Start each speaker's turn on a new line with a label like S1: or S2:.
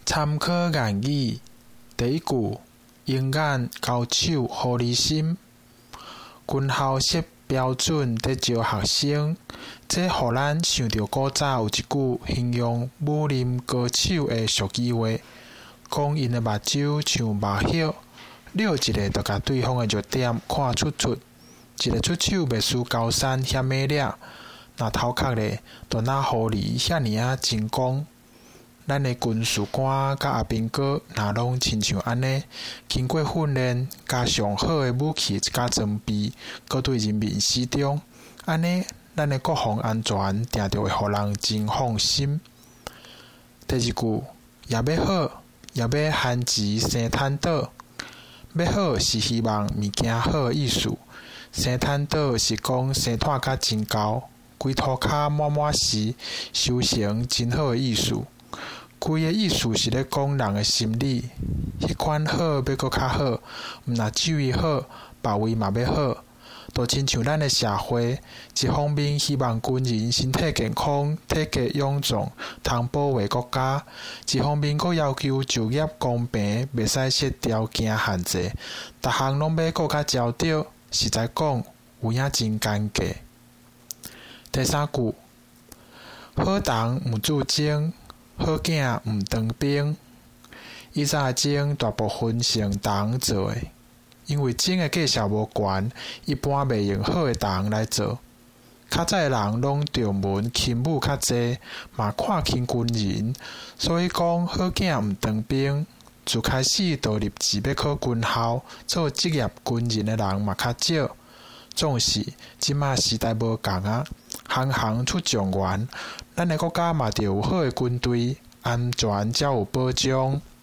S1: 参考谚语第一句：鹰眼交手互你心。军校设标准在招学生，这互咱想到古早有一句形容武林高手的俗语话，讲因的目睭像目叶，撩一个就甲对方的弱点看出，一个出手袂输高山遐马掠，若头壳咧，就若狐狸遐尔精光。咱的军事官甲阿兵哥若拢亲像安尼，经过训练，加上好的武器甲装备，搁对人民始终，安尼咱的国防安全定着会互人真放心。第二句，也要好，也要闲钱生趁倒。要好是希望物件好的意思，生趁倒是讲生炭甲真厚，规涂骹满满实，收成真好的意思。规个意思是咧讲人的心理，迄款好要搁较好，毋若只为好，别位嘛要好。就亲像咱的社会，一方面希望军人身体健康、体格勇壮，通保卫国家；一方面搁要求就业公平，袂使设条件限制，逐项拢要搁较招着，实在讲有影真尴尬。第三句，好人毋自争，好囝毋当兵。以前种大部分是用铜做的，因为种的价值无悬，一般袂用好的铜来做。较早的人拢重文轻武较济，嘛看轻军人，所以讲好囝毋当兵。自开始就立志要考军校，做职业军人的人嘛较少。总是即马时代无共啊，行行出状元，咱的国家嘛着有好的军队，安全才有保障。